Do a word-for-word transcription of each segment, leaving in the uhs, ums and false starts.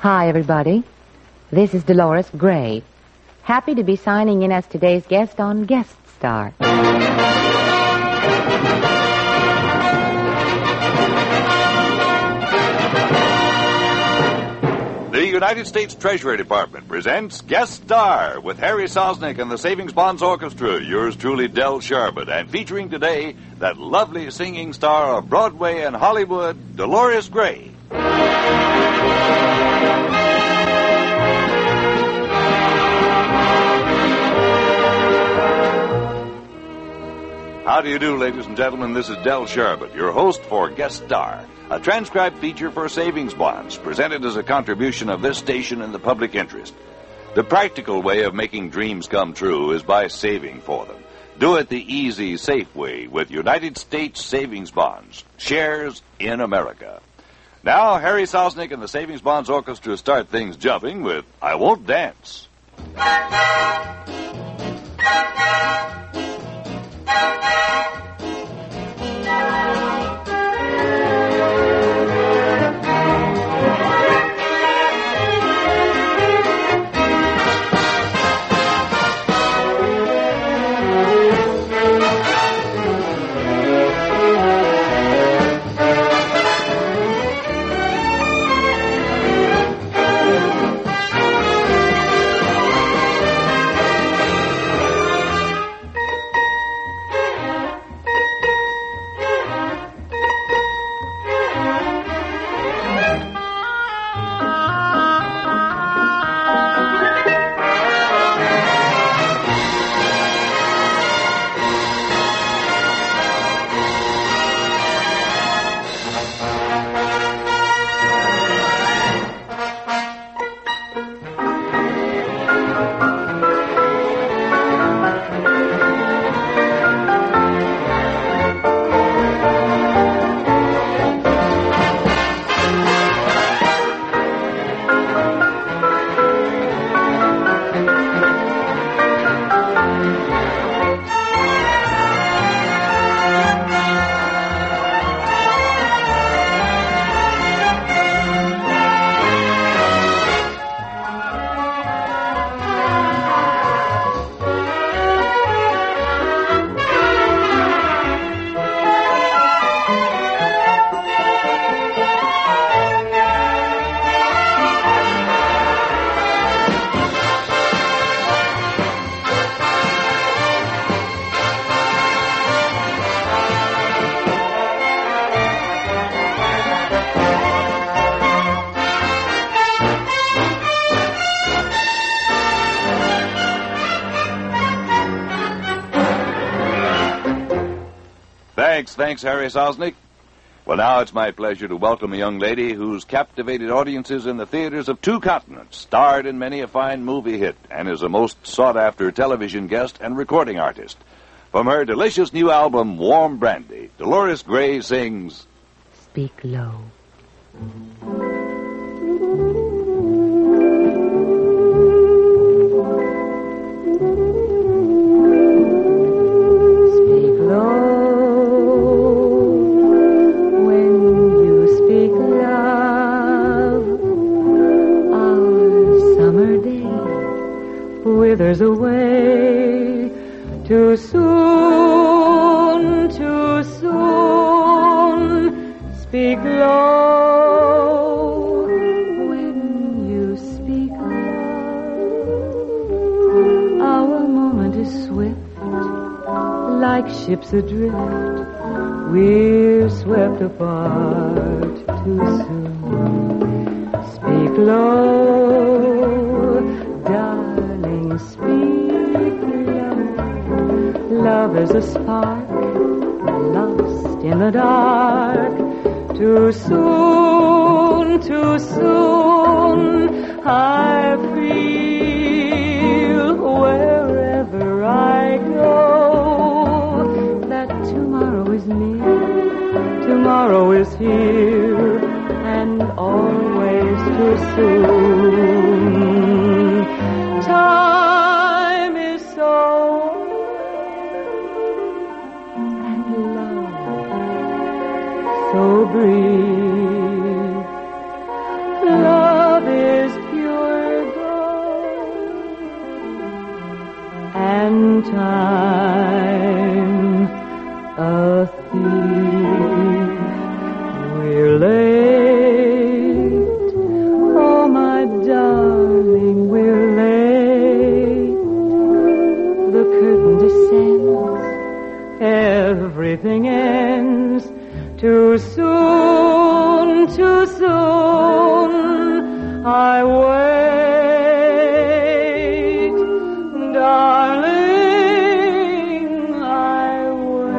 Hi, everybody. This is Dolores Gray. Happy to be signing in as today's guest on Guest Star. The United States Treasury Department presents Guest Star with Harry Sosnick and the Savings Bonds Orchestra, yours truly, Del Sharbutt, and featuring today that lovely singing star of Broadway and Hollywood, Dolores Gray. How do you do, ladies and gentlemen? This is Del Sharbutt, your host for Guest Star, a transcribed feature for savings bonds, presented as a contribution of this station in the public interest. The practical way of making dreams come true is by saving for them. Do it the easy, safe way with United States Savings Bonds, shares in America. Now, Harry Sosnick and the Savings Bonds Orchestra start things jumping with I Won't Dance. Thanks, thanks, Harry Sosnick. Well, now it's my pleasure to welcome a young lady who's captivated audiences in the theaters of two continents, starred in many a fine movie hit, and is a most sought-after television guest and recording artist. From her delicious new album, Warm Brandy, Dolores Gray sings... Speak Low. Withers away too soon, too soon. Speak low when you speak low. Our moment is swift, like ships adrift. We're swept apart too soon. Speak low, darling, speak low. Love is a spark lost in the dark. Too soon, too soon. I feel wherever I go that tomorrow is near, tomorrow is here, and always too soon. Time is so, and love so brief. Love is time, a thief. We're late. Oh, my darling, we're late. The curtain descends. Everything ends. Too soon, too soon. I wait, darling, I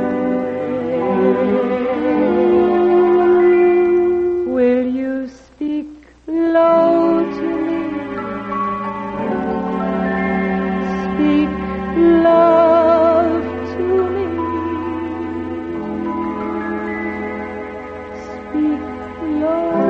wait. Will you speak low to me? Speak love to me. Speak love.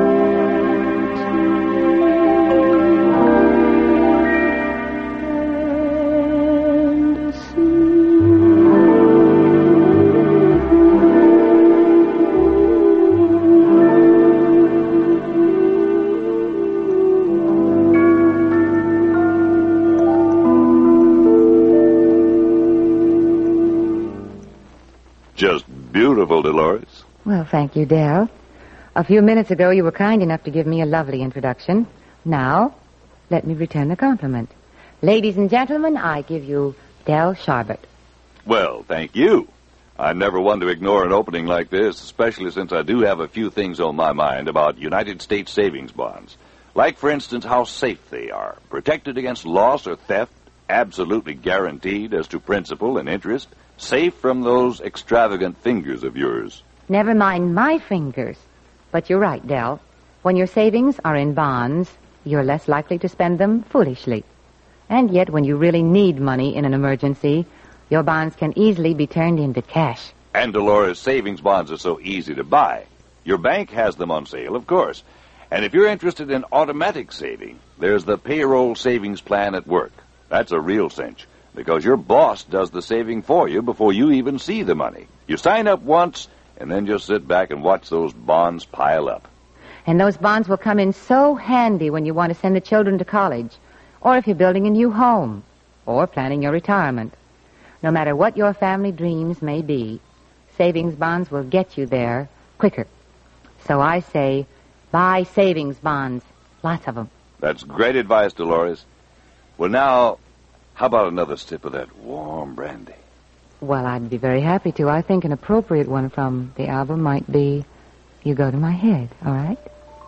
Just beautiful, Dolores. Well, thank you, Del. A few minutes ago, you were kind enough to give me a lovely introduction. Now, let me return the compliment. Ladies and gentlemen, I give you Del Sharbutt. Well, thank you. I'm never one to ignore an opening like this, especially since I do have a few things on my mind about United States savings bonds. Like, for instance, how safe they are, protected against loss or theft, absolutely guaranteed as to principal and interest, safe from those extravagant fingers of yours. Never mind my fingers. But you're right, Del. When your savings are in bonds, you're less likely to spend them foolishly. And yet, when you really need money in an emergency, your bonds can easily be turned into cash. And, Dolores, savings bonds are so easy to buy. Your bank has them on sale, of course. And if you're interested in automatic saving, there's the payroll savings plan at work. That's a real cinch, because your boss does the saving for you before you even see the money. You sign up once, and then just sit back and watch those bonds pile up. And those bonds will come in so handy when you want to send the children to college, or if you're building a new home, or planning your retirement. No matter what your family dreams may be, savings bonds will get you there quicker. So I say, buy savings bonds. Lots of them. That's great advice, Dolores. Well, now, how about another sip of that warm brandy? Well, I'd be very happy to. I think an appropriate one from the album might be You Go to My Head, all right?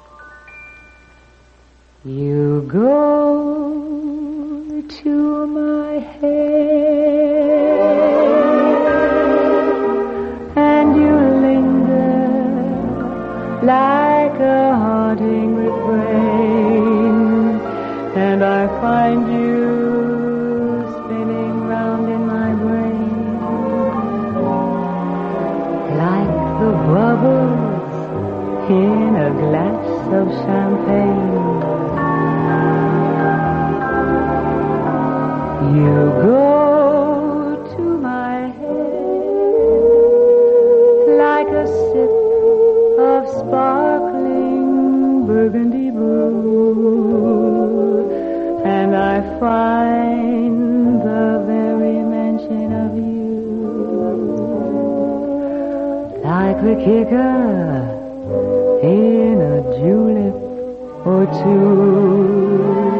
You go to my head and you linger like a haunting refrain, and I find you spinning round in my brain like the bubbles in a glass of champagne. You go to my head like a sip of sparkling burgundy brew, and I find the very mention of you like the kicker in a julep or two.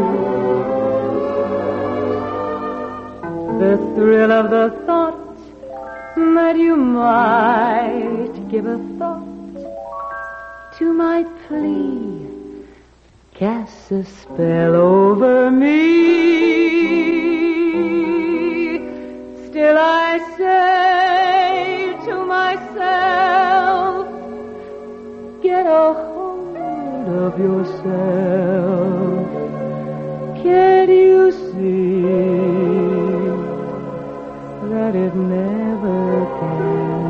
The thrill of the thought that you might give a thought to my plea casts a spell over me. Still I say to myself, get a hold of yourself. Can't you see that it never can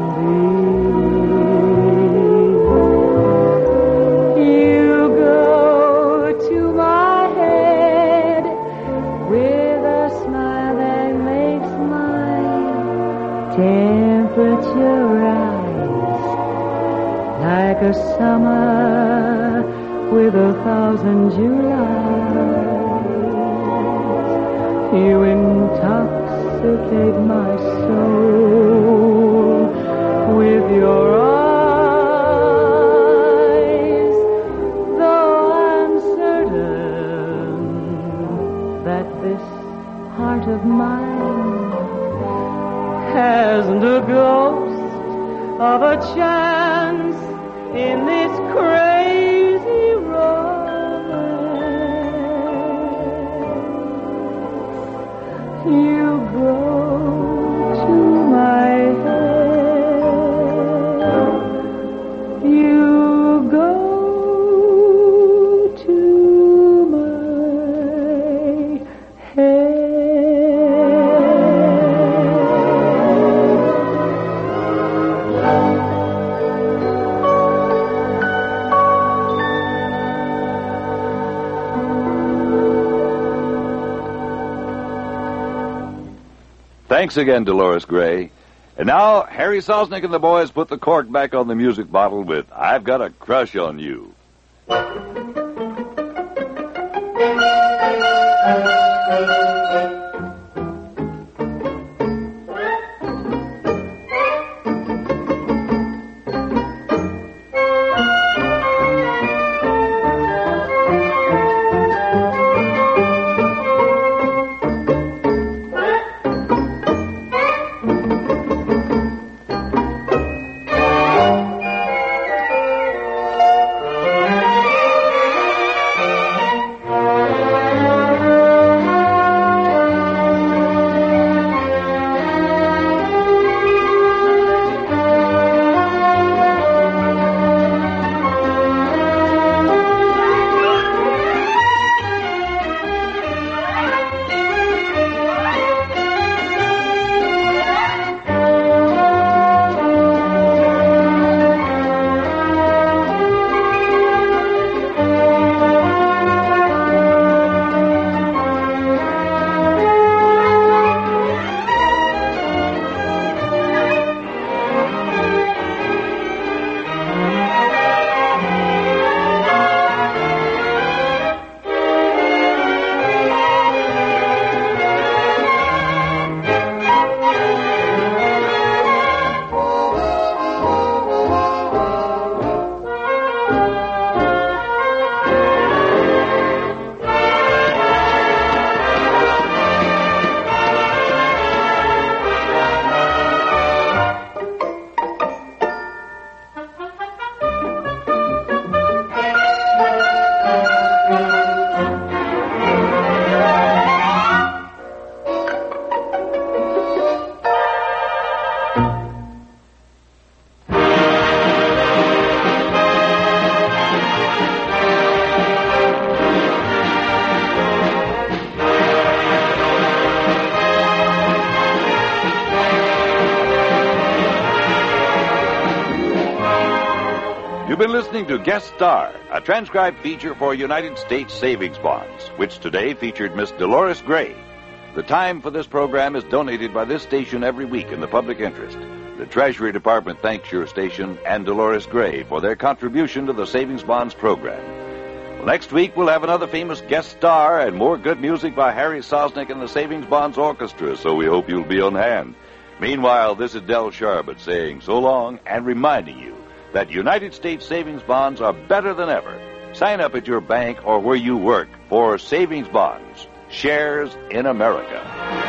be? You go to my head with a smile that makes my temperature rise like a summer with a thousand Julys. You intoxicate intoxicate my soul with your eyes, though I'm certain that this heart of mine hasn't a ghost of a chance in this crazy romance. You go to my head, you go to my head. Thanks again, Dolores Gray. And now, Harry Sosnick and the boys put the cork back on the music bottle with I've Got a Crush on You. You've been listening to Guest Star, a transcribed feature for United States Savings Bonds, which today featured Miss Dolores Gray. The time for this program is donated by this station every week in the public interest. The Treasury Department thanks your station and Dolores Gray for their contribution to the Savings Bonds program. Well, next week, we'll have another famous guest star and more good music by Harry Sosnick and the Savings Bonds Orchestra, so we hope you'll be on hand. Meanwhile, this is Del Sharbutt saying so long and reminding you that United States Savings Bonds are better than ever. Sign up at your bank or where you work for Savings Bonds. Shares in America.